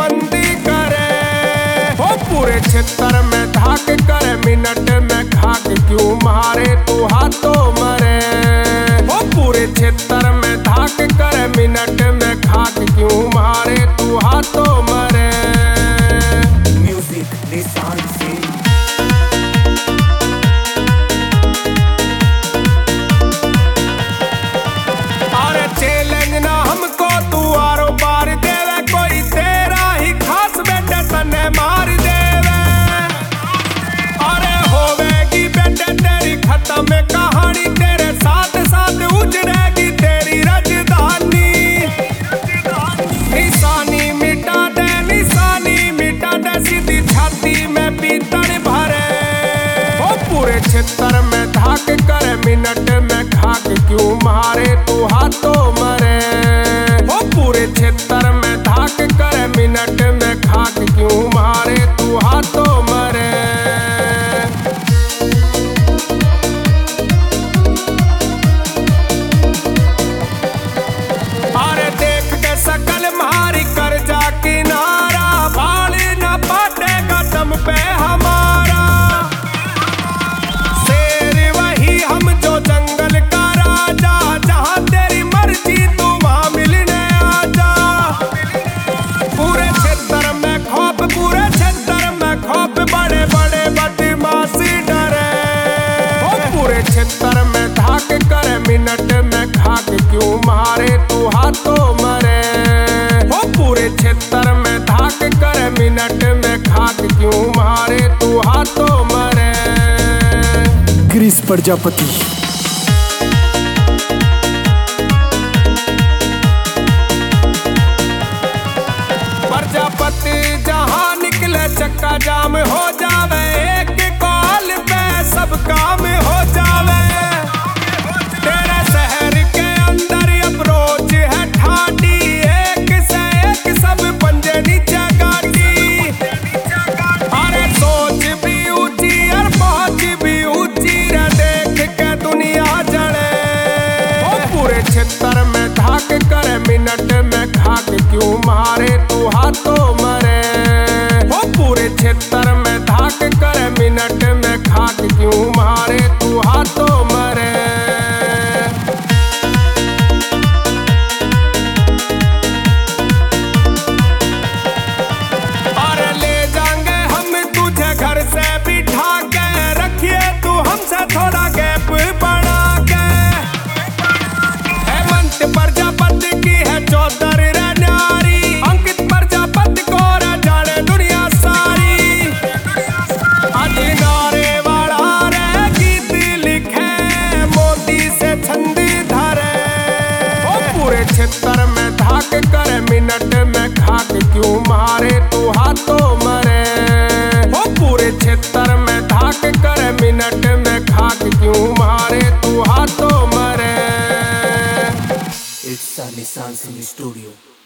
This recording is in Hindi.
बंदी करे। वो पूरे क्षेत्र में धाक करे, मिनट में खाक क्यों मारे तू हाथों मरे। वो पूरे क्षेत्र में धाक करे, मिनट में खाक क्यों मारे तू हाथों मरे। म्यूजिक निशान से चैलेंज ना हमको तू आरो पार देवे, कोई तेरा ही खास बेटे तने मार देवे। अरे होवेगी बेटे तेरी खत्म कहानी, तेरे साथ साथ उजड़ेगी तेरी राजधानी। निशानी मिटा दे सीधी छाती में पीतल भरे। वो पूरे क्षेत्र में धाक करे, मिनट में खाक क्यों मारे तू हाथों मरे। वो पूरे क्षेत्र में धाक करे, मिनट में खाक क्यों मारे तू हाथों मरे। अरे देख के सकल मारी कर जा किनारा, बाली न पाटेगा दम पे हमारा। शेर वही हम जो जंगल का राजा, जहाँ तेरी मर्जी तू वहाँ मिलने आजा। पूरे क्षेत्र में खौफ बड़े बड़े बदमाशी डरे। वो पूरे क्षेत्र में धाक करे, मिनट में खाक क्यों मारे तू हाथों मरे। वो पूरे क्षेत्र में धाक करे, मिनट में खाक क्यों मारे तू हाथों मरे। क्रिस प्रजापति। प्रजापति जहाँ निकले चक्का जाम हो जावे, एक कॉल पे सब काम हो जावे। तेरे शहर के अंदर अप्रोच है ठाटी, एक से एक सब पंजे नीचे गाड़ी। अरे सोच भी ऊंची और पहुंच भी ऊंची रे, देख के दुनिया जले। वो पूरे क्षेत्र में धाक करे, मिनट में खाक क्यों मारे तू हाथों मरे। वो पूरे क्षेत्र में धाक करे, मिनट में खाक क्यों मारे तू हाथों मरे। अरे ले जाएंगे हम तुझे घर से बिठा के, रखिए तू हमसे थोड़ा गैप बढ़ा के। हेमंत प्रजापति की है चौधरी रे न्यारी, अंकित प्रजापति को रे जाने दुनिया सारी। अधिनारे वाला रे गीत लिखे, मोती से छंदी धरे। वो पूरे क्षेत्र में धाक करे, मिनट में खाक क्यों मारे तू हाथों मरे। वो पूरे क्षेत्र में धाक करे, मिनट में खाक क्यों मारे तू हाथों मरे। इट्स निशान सिंह स्टूडियो।